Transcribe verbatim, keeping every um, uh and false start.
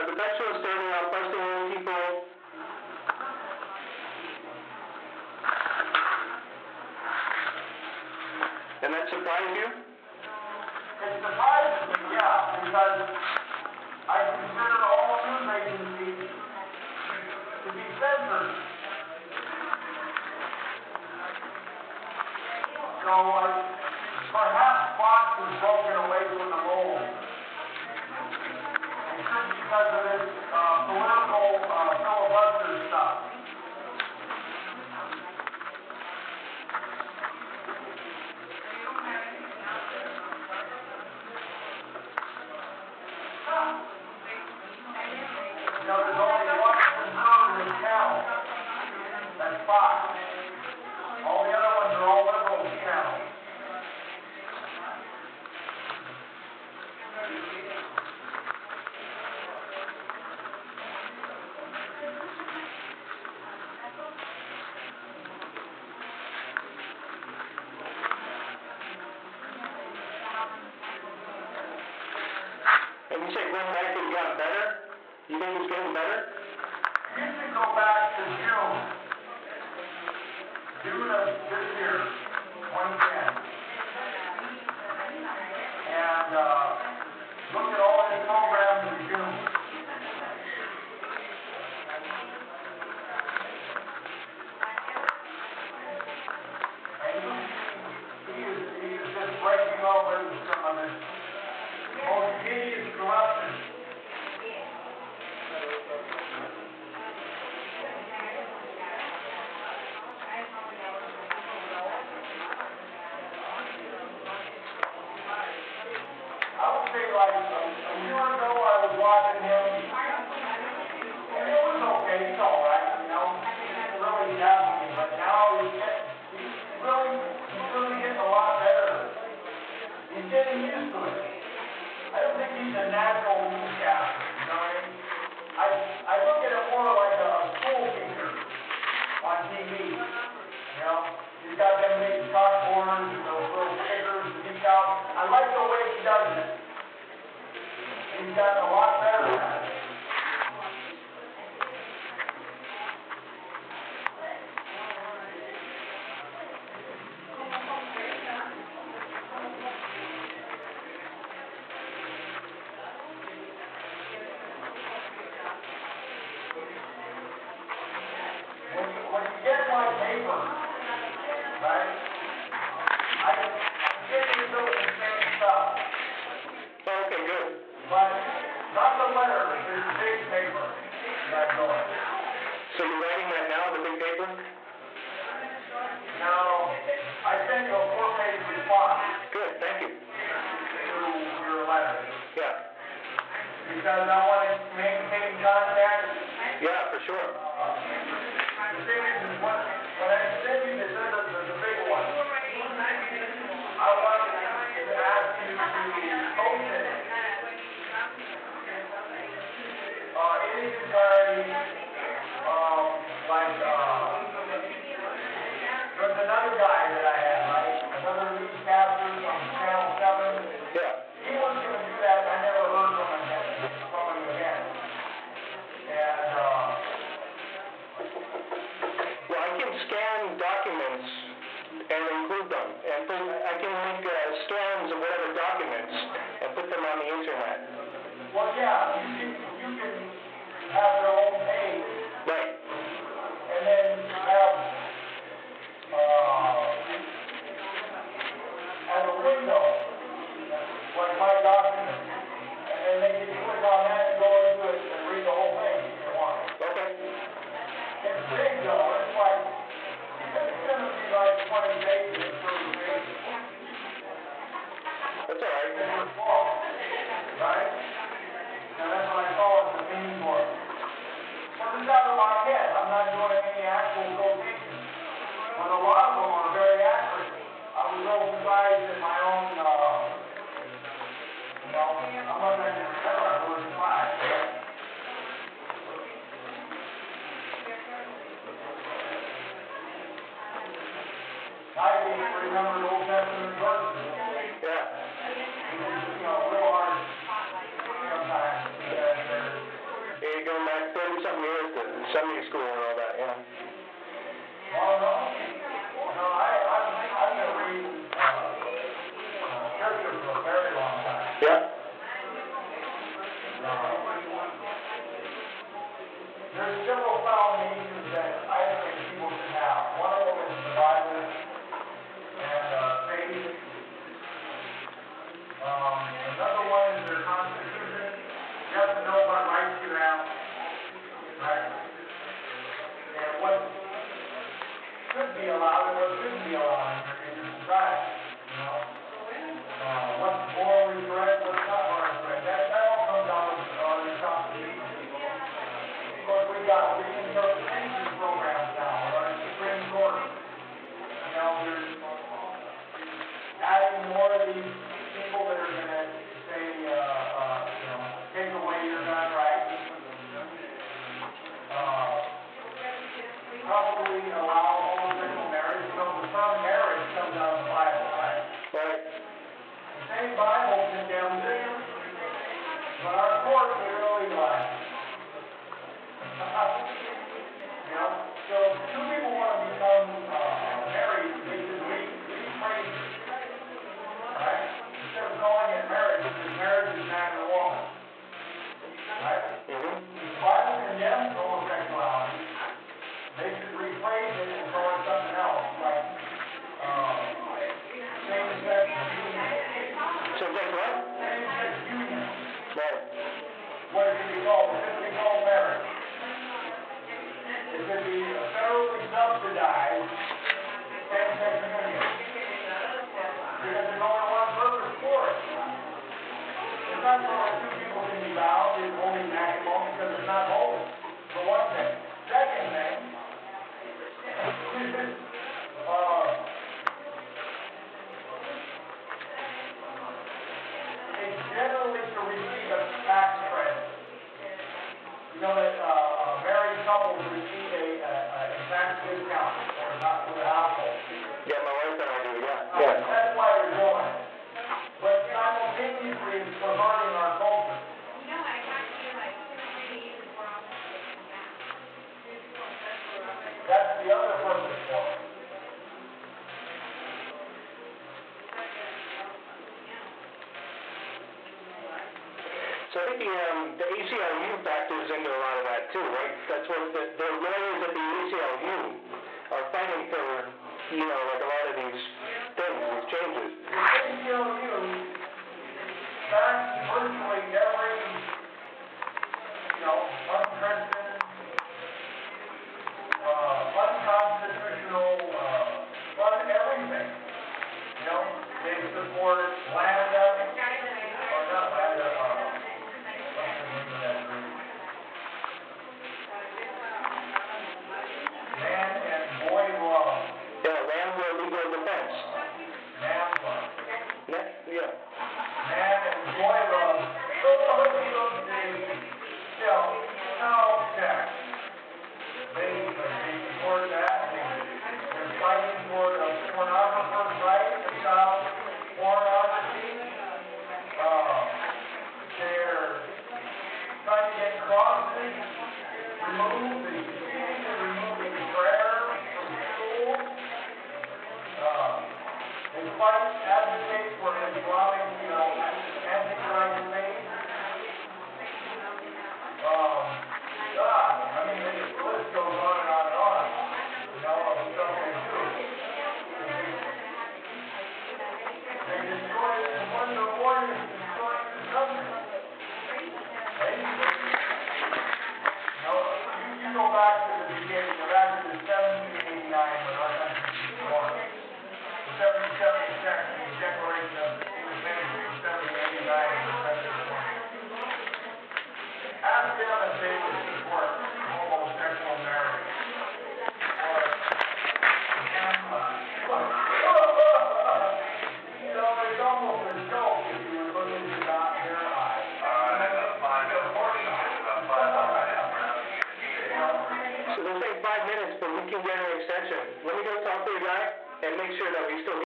the pet show is starting out busting people. And that surprised you? It surprised me, yeah, because I consider all news agencies to be censored. So uh, perhaps Fox has broken away from the mold. It's just because of this uh, political uh, filibuster stuff. You know, there's only one conservative channel. That's Fox. All the other ones are all liberal channels. And you say going back it got better? You think it's getting better? You should go back to June. June of this year, twenty ten. And uh, look at all his programs in June. And he, he, is, he is just breaking over some of his most hideous corruption. I would say like a, a year ago I was watching him, and it was okay, he's alright, you know, he didn't really dazzle me, but now he's getting, he's really, he's really getting a lot better. He's getting used to it. I don't think he's a natural newscaster, you know what I mean? I, I look at it more like a, a school teacher on T V, you know? He's got them big chalkboards and those little stickers and he's got, I like the way he does it. He's gotten a lot better at it. When you, when you get my paper, right, I, I'm getting into the same stuff. Oh, okay, good. But not the letter, this big paper that I'm going. So you're writing that now, the big paper? Now, I sent you a four-page response Good, thank you. to your letter. Yeah. Because I want to maintain contact. Yeah, for sure. Uh, the thing is, is when, when I send you this, the, the, the big one, I want to ask you to post it. Uh, in its entirety, um, like, uh, there's another guy that I have, right? Another newscaster from Channel seven. Yeah. He was going to do that, I never heard from him again. From him again. And, uh, Well, I can scan documents and include them. And put, I can make uh, scans of whatever documents and put them on the internet. well, yeah, you can, you can have your own page, Right. and then have, uh, as a window, like my document, and then they can click on that and go into it and read the whole thing if you want. Okay. It's big though, it's like, it's gonna be like twenty pages, thirty pages. That's all right. It's a book, right? And that's what I call it, the main book. But it's out of my head, I'm not doing any actual quotations. But a lot of them are very accurate. I was so surprised at my own, uh, you know, I'm not gonna remember, I was surprised. I can remember the Old Testament verses. Yeah. You know, Sunday school and all that, yeah. Well, no, no, I, I, I've been reading, uh, uh, scripture for a very long time. Yeah. Uh, There's several foundations that I think people should have. One of them is the Bible and, uh, faith. Um, another one is their Constitution. You have to know what rights you have, right? And what should be allowed and what shouldn't be allowed in your society, you know? Uh, what's morally correct, what's not morally correct. That, that all comes out of, uh, your Constitution. Of course, we got reinterpretation programs now with our Supreme Court. You know, there's adding more of these people that are gonna say, uh, uh, you know, take away your gun rights. Uh, probably allow homosexual marriage, so the term marriage comes out of the Bible, right? Right. The same Bible condemns it, but our courts are really like, you know, so if two people want to become, uh, married, they should re- rephrase it, right? Instead of calling it marriage, because marriage is man and woman, right? Mm-hmm. The Bible condemns homosexuality. They should rephrase it and call it something else, like, um, same-sex union. So like what? Same-sex union. Right. What it should be called? It should be called marriage. It should be a federally subsidized same-sex union. Because there's only one purpose for it. It's not so that two people can be bound in holy matrimony because it's not holy, for one thing. Second thing, uh, it's generally to receive a tax credit. You know that, uh, uh, married couples receive a, a, a tax discount or not for the household. Yeah, my wife and I do, yeah. Uh, That's why they're doing it. But simultaneously, it's perverting our culture. That's the other purpose for it. So I think the, um, the A C L U factors into a lot of that too, right? That's what the, the lawyers at the A C L U are fighting for, you know, like a lot of these things, these changes. The A C L U backs virtually every, you know, unprecedented, uh, unconstitutional, uh, un everything. You know, they support Lambda, or not Lambda, uh, what's the name of that group? Man and Boy Law. Yeah, land for legal defense. NAMBLA. Ne- yeah. Man and Boy Law. You know, child sex. They, they support that. They, they're fighting for the pornographer's right to child pornography. Uh, they're trying to get crosses removed. They continue to removing prayer from schools. Uh, they fight, advocate for Islamic, you know, anti-Christ faith. Um, God, I mean, the list goes on and on and on, you know, of stuff they do. They destroy, when the warriors destroy the government. They, you know, you, you go back to the beginning, go back to the seventeen eighty-nine when our country was born. The seventy-seventh section, the Declaration of Independence, was seventeen eighty-nine when the country was born. Ask them if they would support homosexual marriage. Or, you know, it's almost a joke if you were looking into that their eyes. So they'll take five minutes, but we can get an extension. Let me go talk to the guy and make sure that we still